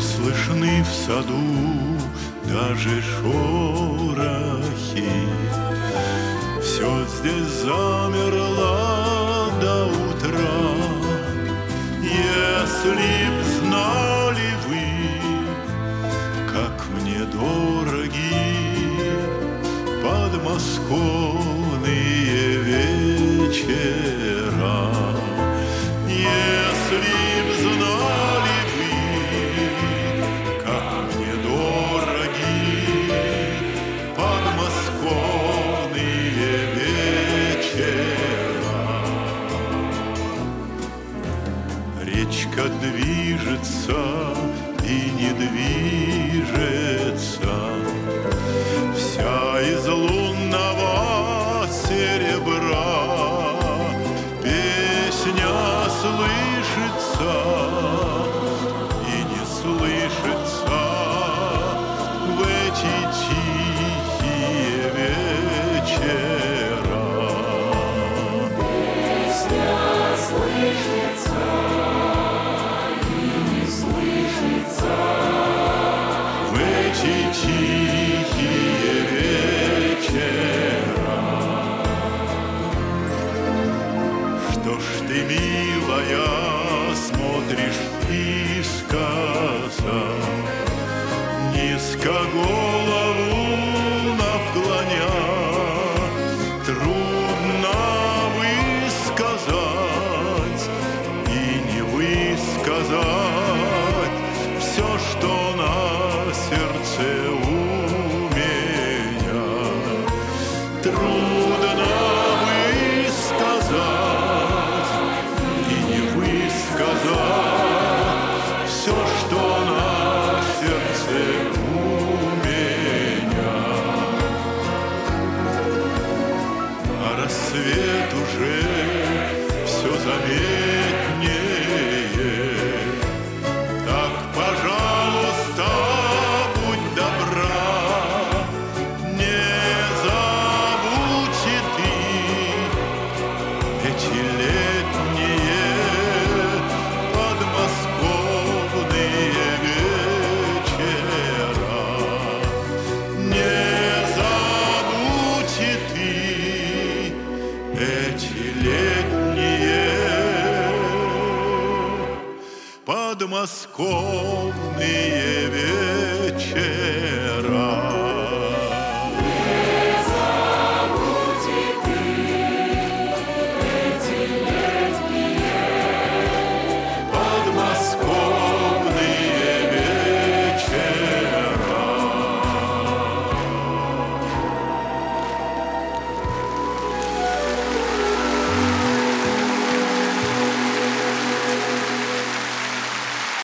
слышны в саду даже шорохи. Все здесь замерло до утра. Если б знали вы, как мне дороги подмосковные вечера. Если б знали вы, как мне дороги подмосковные вечера. Речка движется и не движется, вся из лунного серебра. Песня слышится и не слышится в эти тихие вечера. Песня слышится и не слышится в эти тихие вечера. Что ж ты, милая, смотришь искоса, низко голову наклоня? Трудно высказать и не высказать все, что на сердце у меня. Трудно высказать и не высказать все, что на сердце у меня. А рассвет уже все заметнее. Так, пожалуйста, будь добра, не забудь и ты эти летние подмосковные вечера. Не забудь и ты эти летние подмосковные вечера.